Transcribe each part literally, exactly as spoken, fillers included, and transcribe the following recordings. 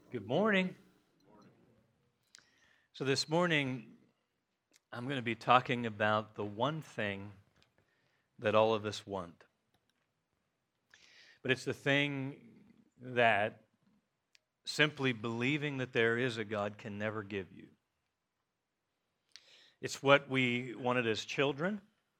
Good morning. So, this morning, I'm going to be talking about the one thing that all of us want. But it's the thing that simply believing that there is a God can never give you. It's what we wanted as children.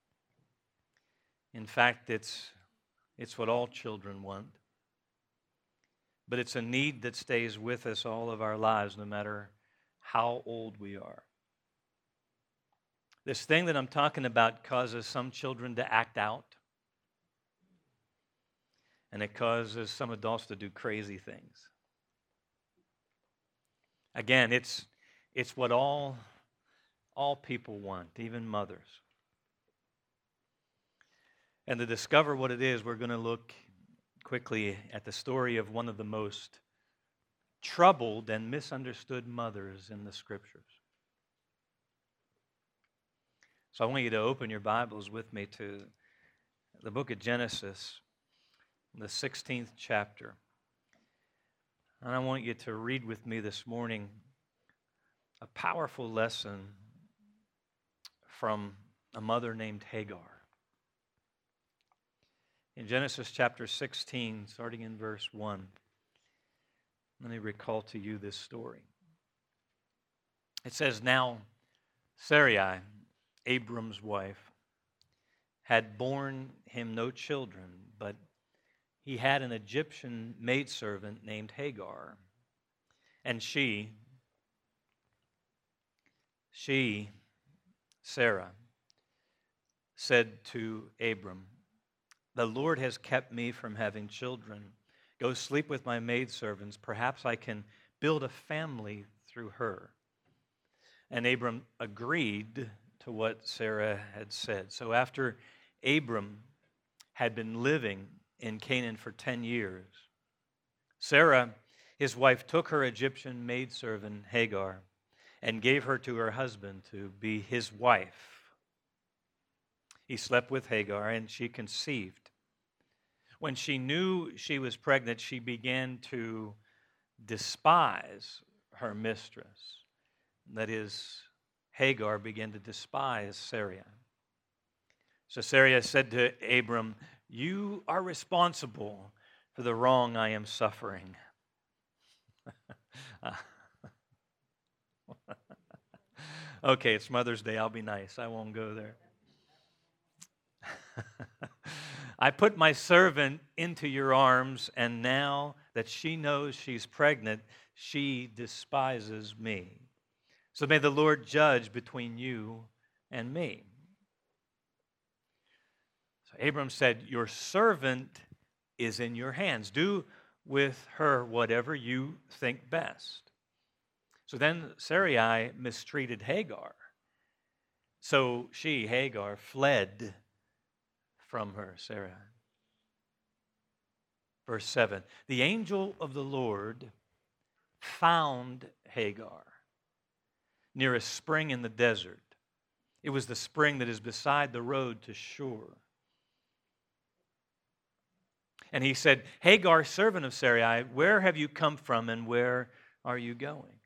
In fact, it's, it's what all children want. But it's a need that stays with us all of our lives, no matter how old we are. This thing that I'm talking about causes some children to act out, and it causes some adults to do crazy things. Again, it's, it's what all, all people want, even mothers. And to discover what it is, we're going to look quickly at the story of one of the most troubled and misunderstood mothers in the Scriptures. So I want you to open your Bibles with me to the book of Genesis, the sixteenth chapter. And I want you to read with me this morning a powerful lesson from a mother named Hagar. In Genesis chapter sixteen, starting in verse one, let me recall to you this story. It says, "Now Sarai, Abram's wife, had borne him no children, but he had an Egyptian maidservant named Hagar. And she, she, Sarah, said to Abram, 'The Lord has kept me from having children. Go sleep with my maidservants. Perhaps I can build a family through her.' And Abram agreed to what Sarah had said. So after Abram had been living in Canaan for ten years, Sarah, his wife, took her Egyptian maidservant Hagar and gave her to her husband to be his wife. He slept with Hagar, and she conceived. When she knew she was pregnant, she began to despise her mistress. That is, Hagar began to despise Sarai. So Sarai said to Abram, 'You are responsible for the wrong I am suffering.'" Okay, it's Mother's Day. I'll be nice. I won't go there. "I put my servant into your arms, and now that she knows she's pregnant, she despises me. So may the Lord judge between you and me." So Abram said, "Your servant is in your hands. Do with her whatever you think best." So then Sarai mistreated Hagar. So she, Hagar, fled from her, Sarai. Verse seven, "The angel of the Lord found Hagar near a spring in the desert. It was the spring that is beside the road to Shur. And he said, 'Hagar, servant of Sarai, where have you come from and where are you going?'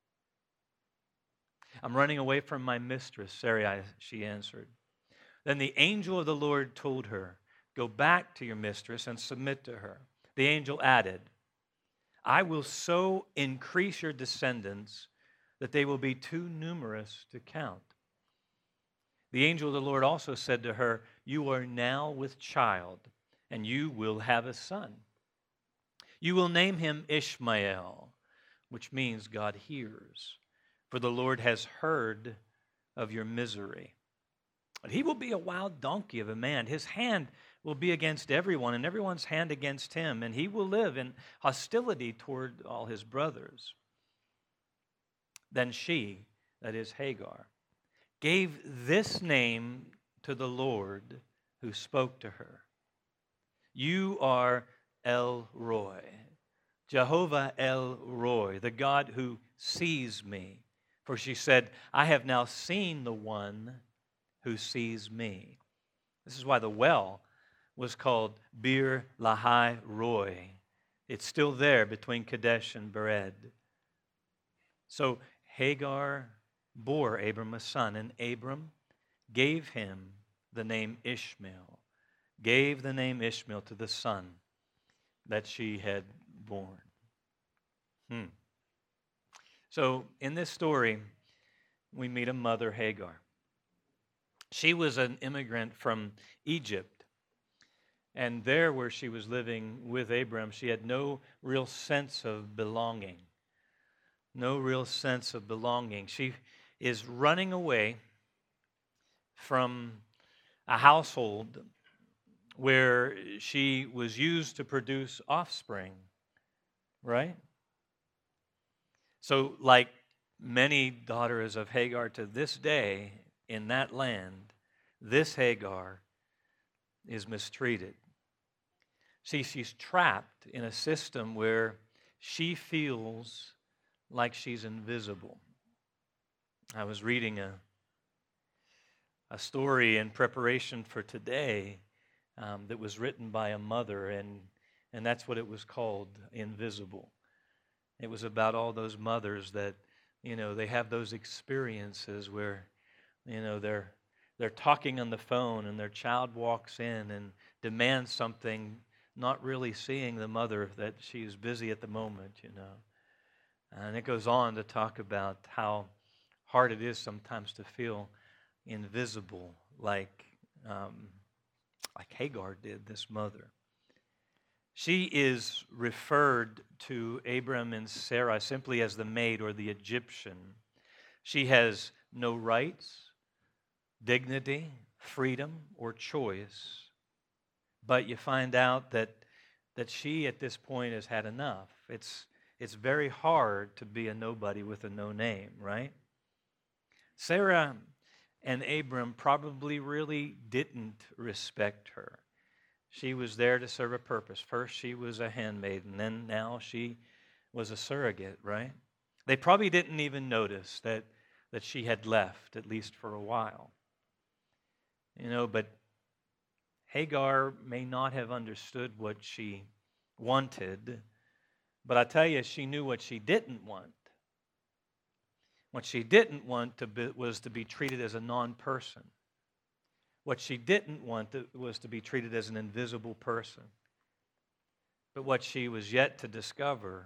'I'm running away from my mistress, Sarai,' she answered. Then the angel of the Lord told her, 'Go back to your mistress and submit to her.' The angel added, 'I will so increase your descendants that they will be too numerous to count.' The angel of the Lord also said to her, 'You are now with child, and you will have a son. You will name him Ishmael,' which means God hears, 'for the Lord has heard of your misery. But he will be a wild donkey of a man. His hand will be against everyone, and everyone's hand against him, and he will live in hostility toward all his brothers.' Then she," that is Hagar, "gave this name to the Lord who spoke to her. 'You are El Roi, Jehovah El Roi, the God who sees me.' For she said, 'I have now seen the one who sees me.'" This is why the well was called Bir Lahai Roi, It's still there between Kadesh and Bered. So Hagar bore Abram a son, and Abram gave him the name Ishmael, gave the name Ishmael to the son that she had born. Hmm. So in this story, we meet a mother, Hagar. She was an immigrant from Egypt. And there, where she was living with Abram, she had no real sense of belonging. No real sense of belonging. She is running away from a household where she was used to produce offspring, right? So, like many daughters of Hagar to this day in that land, this Hagar is mistreated. See, she's trapped in a system where she feels like she's invisible. I was reading a, a story in preparation for today um, that was written by a mother, and, and that's what it was called, Invisible. It was about all those mothers that, you know, they have those experiences where, you know, they're they're talking on the phone and their child walks in and demands something, not really seeing the mother that she's busy at the moment, you know. And it goes on to talk about how hard it is sometimes to feel invisible, like um, like Hagar did, this mother. She is referred to Abram and Sarai simply as the maid or the Egyptian. She has no rights, dignity, freedom, or choice. But you find out that that she at this point has had enough. It's it's very hard to be a nobody with a no name, right? Sarah and Abram probably really didn't respect her. She was there to serve a purpose. First, she was a handmaid, and then now she was a surrogate, right? They probably didn't even notice that, that she had left, at least for a while. You know, but Hagar may not have understood what she wanted, but I tell you, she knew what she didn't want. What she didn't want to be, was to be treated as a non-person. What she didn't want to, was to be treated as an invisible person. But what she was yet to discover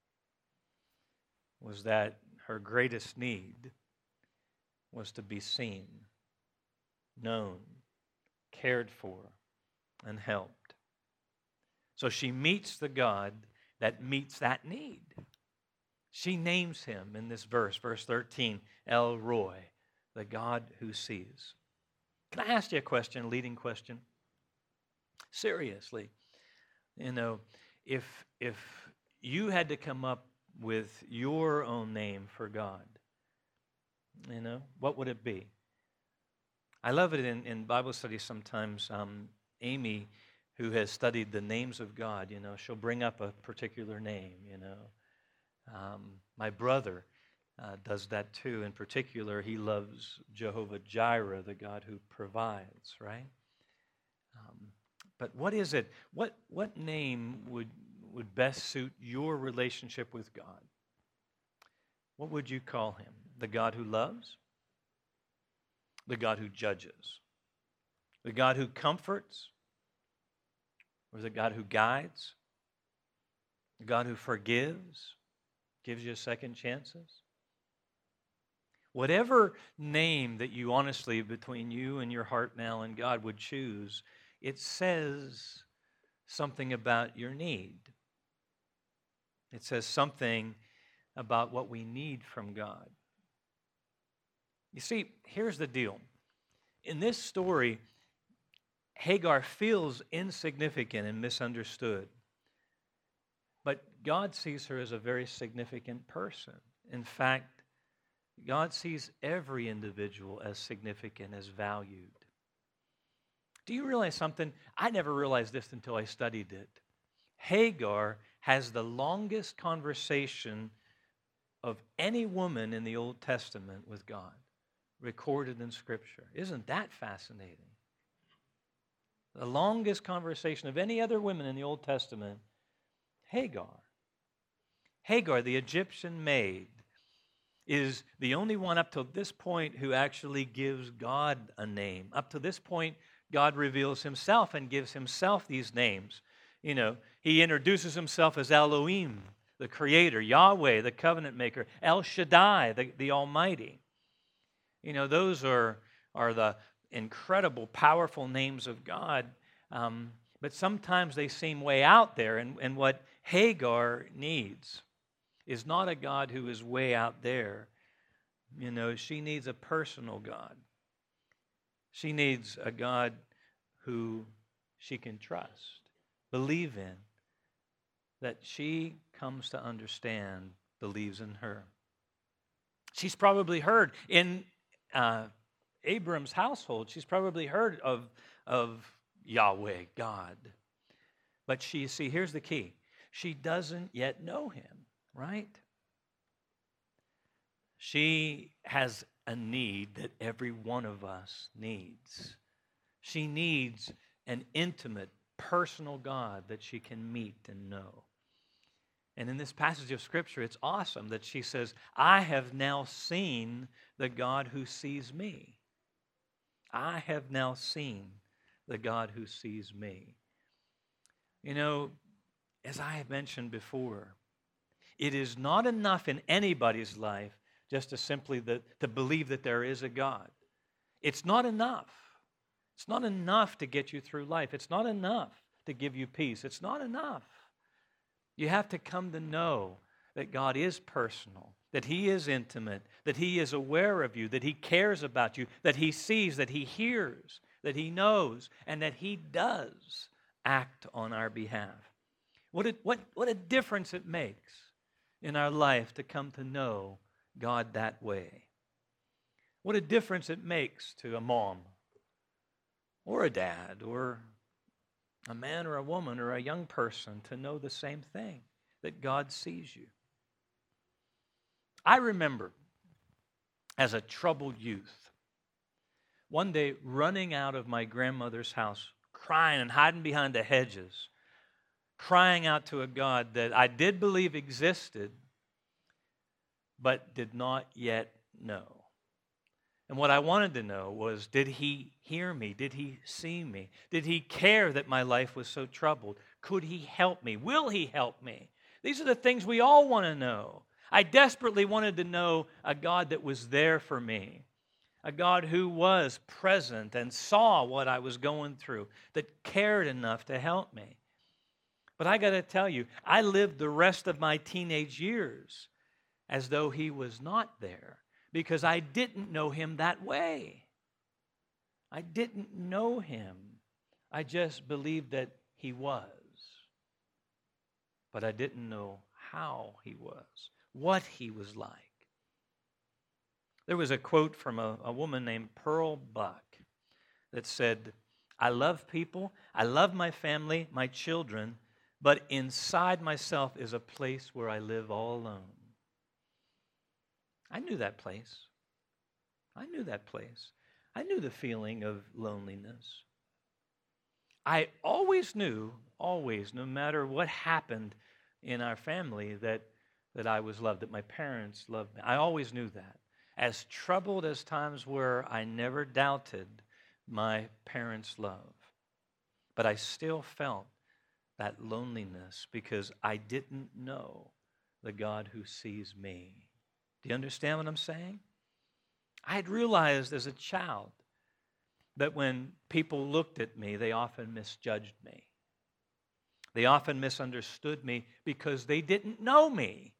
was that her greatest need was to be seen, known, cared for, and helped. So she meets the God that meets that need. She names him in this verse, verse thirteen, El Roi, the God who sees. Can I ask you a question, a leading question? Seriously, you know, if if you had to come up with your own name for God, you know, what would it be? I love it in, in Bible study sometimes. Um, Amy, who has studied the names of God, you know, she'll bring up a particular name, you know. Um, my brother uh, does that too. In particular, he loves Jehovah Jireh, the God who provides, right? Um, but what is it? What what name would would best suit your relationship with God? What would you call him? The God who loves? The God who judges? The God who comforts? Or the God who guides? The God who forgives? Gives you second chances? Whatever name that you honestly, between you and your heart now and God, would choose, it says something about your need. It says something about what we need from God. You see, here's the deal. In this story, Hagar feels insignificant and misunderstood. But God sees her as a very significant person. In fact, God sees every individual as significant, as valued. Do you realize something? I never realized this until I studied it. Hagar has the longest conversation of any woman in the Old Testament with God, recorded in Scripture. Isn't that fascinating? The longest conversation of any other women in the Old Testament, Hagar. Hagar, the Egyptian maid, is the only one up to this point who actually gives God a name. Up to this point, God reveals himself and gives himself these names. You know, he introduces himself as Elohim, the creator, Yahweh, the covenant maker, El Shaddai, the, the Almighty. You know, those are, are the incredible, powerful names of God. Um, but sometimes they seem way out there. And, and what Hagar needs is not a God who is way out there. You know, she needs a personal God. She needs a God who she can trust, believe in, that she comes to understand, believes in her. She's probably heard in uh, Abram's household, she's probably heard of, of Yahweh, God. But she, see, here's the key. She doesn't yet know him. Right? She has a need that every one of us needs. She needs an intimate, personal God that she can meet and know. And in this passage of Scripture, it's awesome that she says, I have now seen the God who sees me. I have now seen the God who sees me. You know, as I have mentioned before, it is not enough in anybody's life just to simply the, to believe that there is a God. It's not enough. It's not enough to get you through life. It's not enough to give you peace. It's not enough. You have to come to know that God is personal, that He is intimate, that He is aware of you, that He cares about you, that He sees, that He hears, that He knows, and that He does act on our behalf. What a, what, what a difference it makes in our life to come to know God that way. What a difference it makes to a mom or a dad or a man or a woman or a young person to know the same thing, that God sees you. I remember as a troubled youth, one day running out of my grandmother's house, crying and hiding behind the hedges, crying out to a God that I did believe existed, but did not yet know. And what I wanted to know was, did He hear me? Did He see me? Did He care that my life was so troubled? Could He help me? Will He help me? These are the things we all want to know. I desperately wanted to know a God that was there for me, a God who was present and saw what I was going through, that cared enough to help me. But I got to tell you, I lived the rest of my teenage years as though He was not there, because I didn't know Him that way. I didn't know Him. I just believed that He was. But I didn't know how He was, what He was like. There was a quote from a, a woman named Pearl Buck that said, I love people, I love my family, my children, but inside myself is a place where I live all alone. I knew that place. I knew that place. I knew the feeling of loneliness. I always knew, always, no matter what happened in our family, that, that I was loved, that my parents loved me. I always knew that. As troubled as times were, I never doubted my parents' love. But I still felt that loneliness because I didn't know the God who sees me. Do you understand what I'm saying? I had realized as a child that when people looked at me, they often misjudged me. They often misunderstood me because they didn't know me.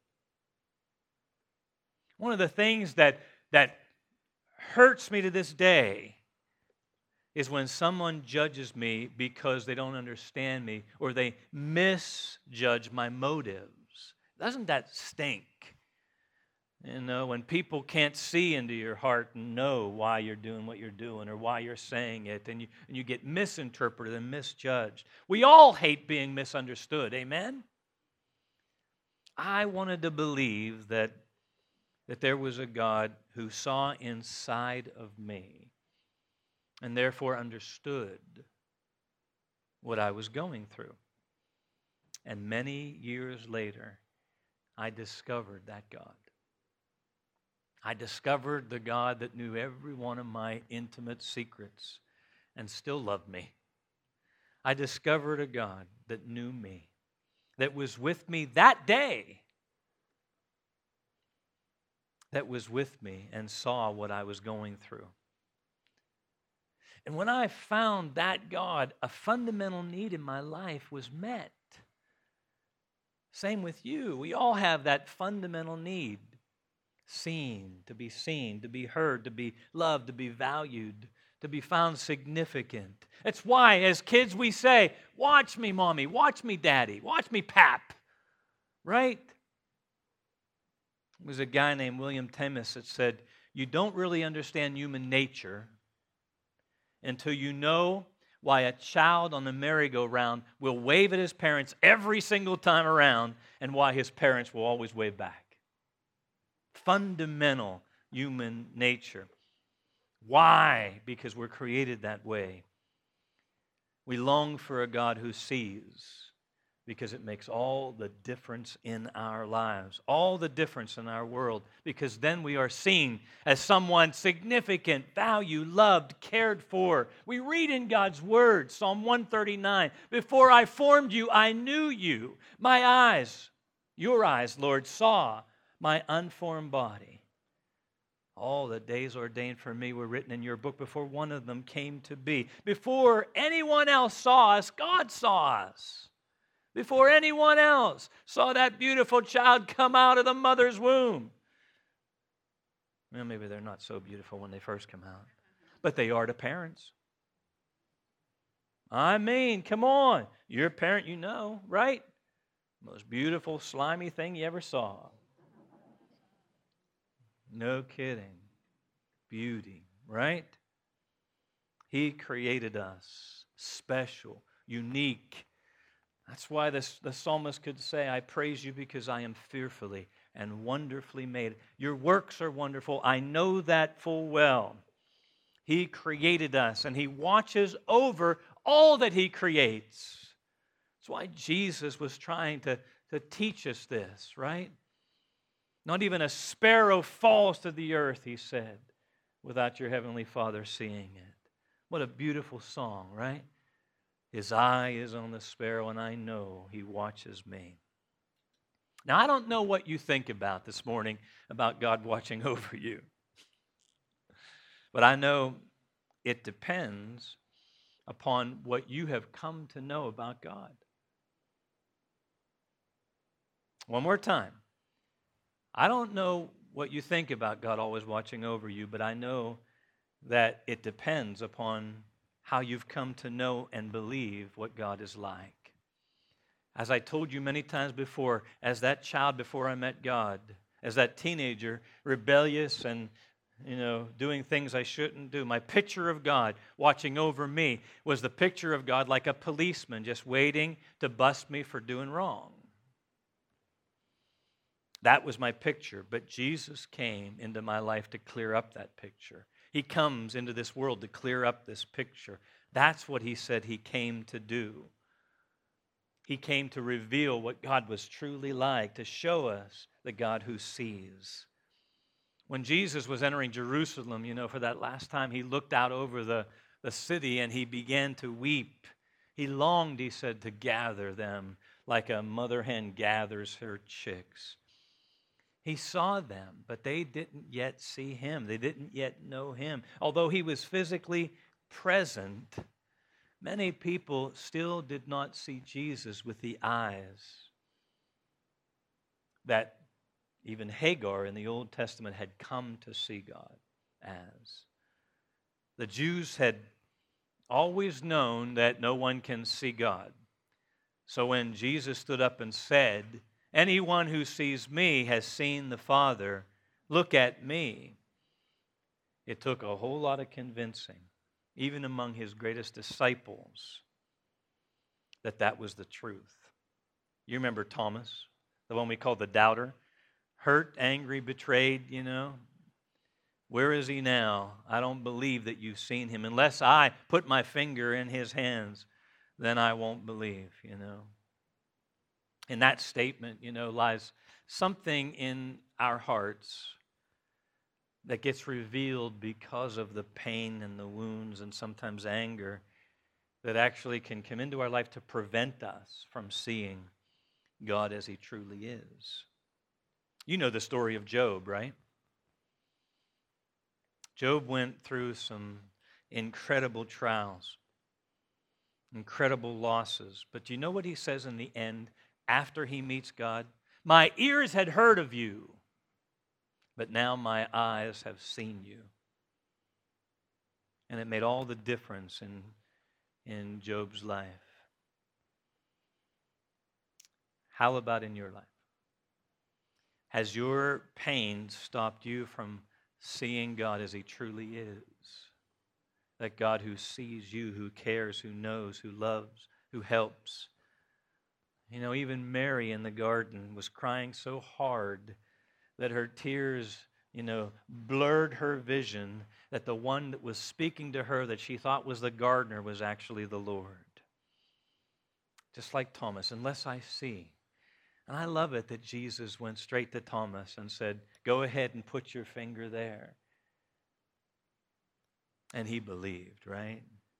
One of the things that, that hurts me to this day is when someone judges me because they don't understand me or they misjudge my motives. Doesn't that stink? You know, when people can't see into your heart and know why you're doing what you're doing or why you're saying it, and you, and you get misinterpreted and misjudged. We all hate being misunderstood, amen? I wanted to believe that, that there was a God who saw inside of me and therefore understood what I was going through. And many years later, I discovered that God. I discovered the God that knew every one of my intimate secrets and still loved me. I discovered a God that knew me, that was with me that day, that was with me and saw what I was going through. And when I found that God, a fundamental need in my life was met. Same with you. We all have that fundamental need. Seen, to be seen, to be heard, to be loved, to be valued, to be found significant. It's why, as kids, we say, watch me, mommy, watch me, daddy, watch me, pap. Right? There was a guy named William Themis that said, you don't really understand human nature until you know why a child on the merry-go-round will wave at his parents every single time around and why his parents will always wave back. Fundamental human nature. Why? Because we're created that way. We long for a God who sees, because it makes all the difference in our lives, all the difference in our world, because then we are seen as someone significant, valued, loved, cared for. We read in God's Word, Psalm one thirty-nine, before I formed you, I knew you. My eyes, your eyes, Lord, saw my unformed body. All the days ordained for me were written in your book before one of them came to be. Before anyone else saw us, God saw us. Before anyone else saw that beautiful child come out of the mother's womb. Well, maybe they're not so beautiful when they first come out, but they are to parents. I mean, come on. You're a parent, you know, right? Most beautiful, slimy thing you ever saw. No kidding. Beauty, right? He created us special, unique. That's why this, the psalmist could say, I praise you because I am fearfully and wonderfully made. Your works are wonderful. I know that full well. He created us, and He watches over all that He creates. That's why Jesus was trying to, to teach us this, right? Not even a sparrow falls to the earth, He said, without your heavenly Father seeing it. What a beautiful song, right? His eye is on the sparrow, and I know He watches me. Now, I don't know what you think about this morning about God watching over you. But I know it depends upon what you have come to know about God. One more time. I don't know what you think about God always watching over you, but I know that it depends upon how you've come to know and believe what God is like. As I told you many times before, as that child before I met God, as that teenager, rebellious and, you know, doing things I shouldn't do, my picture of God watching over me was the picture of God like a policeman just waiting to bust me for doing wrong. That was my picture, but Jesus came into my life to clear up that picture. He comes into this world to clear up this picture. That's what He said He came to do. He came to reveal what God was truly like, to show us the God who sees. When Jesus was entering Jerusalem, you know, for that last time, He looked out over the, the city and He began to weep. He longed, He said, to gather them like a mother hen gathers her chicks. He saw them, but they didn't yet see Him. They didn't yet know Him. Although He was physically present, many people still did not see Jesus with the eyes that even Hagar in the Old Testament had come to see God as. The Jews had always known that no one can see God. So when Jesus stood up and said, anyone who sees me has seen the Father. Look at me. It took a whole lot of convincing, even among His greatest disciples, that that was the truth. You remember Thomas, the one we call the doubter? Hurt, angry, betrayed, you know. Where is he now? I don't believe that you've seen Him. Unless I put my finger in His hands, then I won't believe, you know. In that statement, you know, lies something in our hearts that gets revealed because of the pain and the wounds and sometimes anger that actually can come into our life to prevent us from seeing God as He truly is. You know the story of Job, right? Job went through some incredible trials, incredible losses. But do you know what he says in the end after he meets God? My ears had heard of you, but now my eyes have seen you. And it made all the difference in, in Job's life. How about in your life? Has your pain stopped you from seeing God as He truly is? That God who sees you, who cares, who knows, who loves, who helps. You know, even Mary in the garden was crying so hard that her tears, you know, blurred her vision, that the one that was speaking to her that she thought was the gardener was actually the Lord. Just like Thomas, unless I see. And I love it that Jesus went straight to Thomas and said, go ahead and put your finger there. And he believed, right?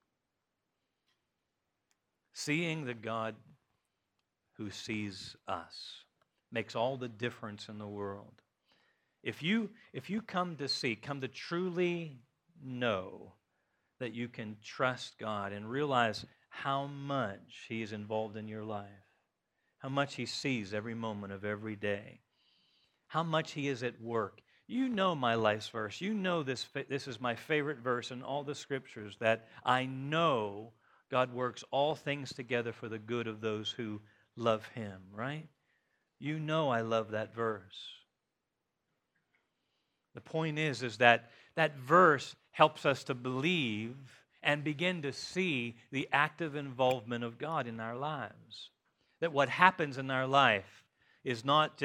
Seeing the God who sees us makes all the difference in the world. If you, if you come to see, come to truly know that you can trust God and realize how much He is involved in your life, how much He sees every moment of every day, how much He is at work. You know my life's verse. You know this, this is my favorite verse in all the scriptures, that I know God works all things together for the good of those who love Him, right? You know I love that verse. The point is, is that that verse helps us to believe and begin to see the active involvement of God in our lives. That what happens in our life is not just